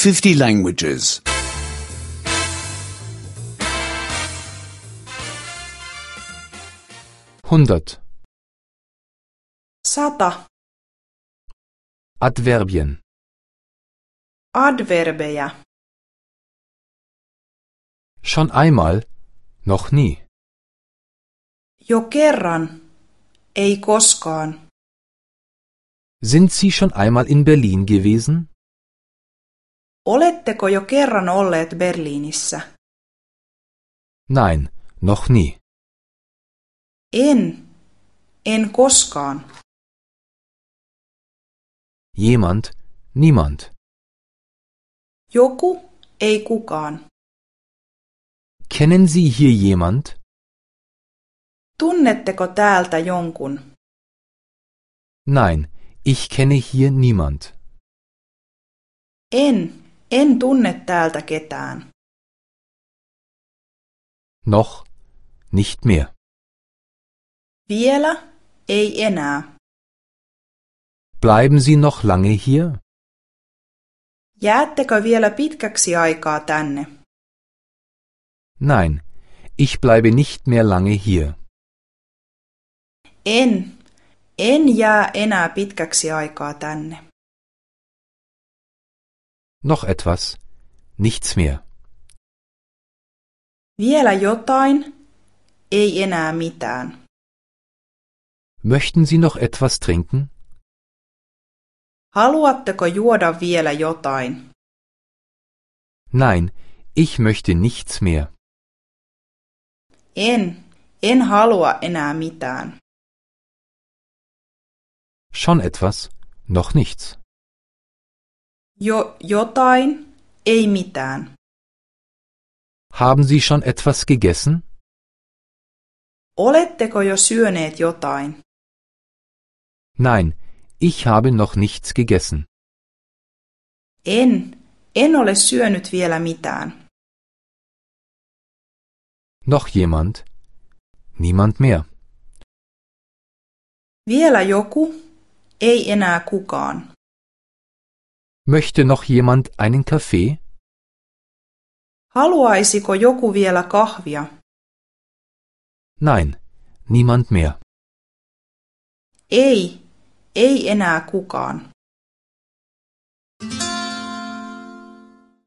50 languages. 100. 100. Adverbien. Adverbeja. Schon einmal, noch nie. Jo kerran. Ei koskaan. Sind Sie schon einmal in Berlin gewesen? Oletteko jo kerran olleet Berliinissä? Nein, noch nie. En koskaan. Jemand, niemand. Joku, ei kukaan. Kennen Sie hier jemand? Tunnetteko täältä jonkun? Nein, ich kenne hier niemand. En tunne täältä ketään. Noch, nicht mehr. Vielä, ei enää. Bleiben Sie noch lange hier? Jäättekö vielä pitkäksi aikaa tänne? Nein, ich bleibe nicht mehr lange hier. En jää enää pitkäksi aikaa tänne. Noch etwas, nichts mehr. Vielä jotain, ei enää mitään. Möchten Sie noch etwas trinken? Haluatteko juoda vielä jotain? Nein, ich möchte nichts mehr. En halua enää mitään. Schon etwas, noch nichts. Jotain, ei mitään. Haben Sie schon etwas gegessen? Oletteko jo syöneet jotain? Nein, ich habe noch nichts gegessen. En ole syönyt vielä mitään. Noch jemand? Niemand mehr. Vielä joku, ei enää kukaan. Möchte noch jemand einen Kaffee? Haluaisiko joku vielä kahvia? Nein, niemand mehr. Ei enää kukaan.